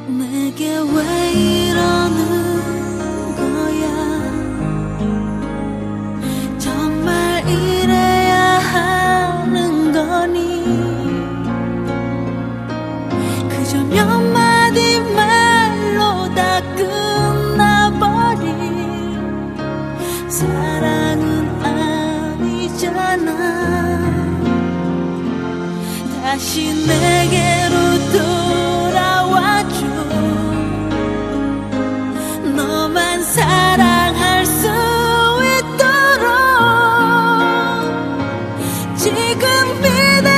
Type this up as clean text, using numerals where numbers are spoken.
내게 왜 이러는 거야. 정말 이래야 하는 거니. 그저 몇 마디 말로 다 끝나버린 사랑은 아니잖아. 다시 내게로 돌아와줘. 너만 사랑할 수 있도록 지금 믿어.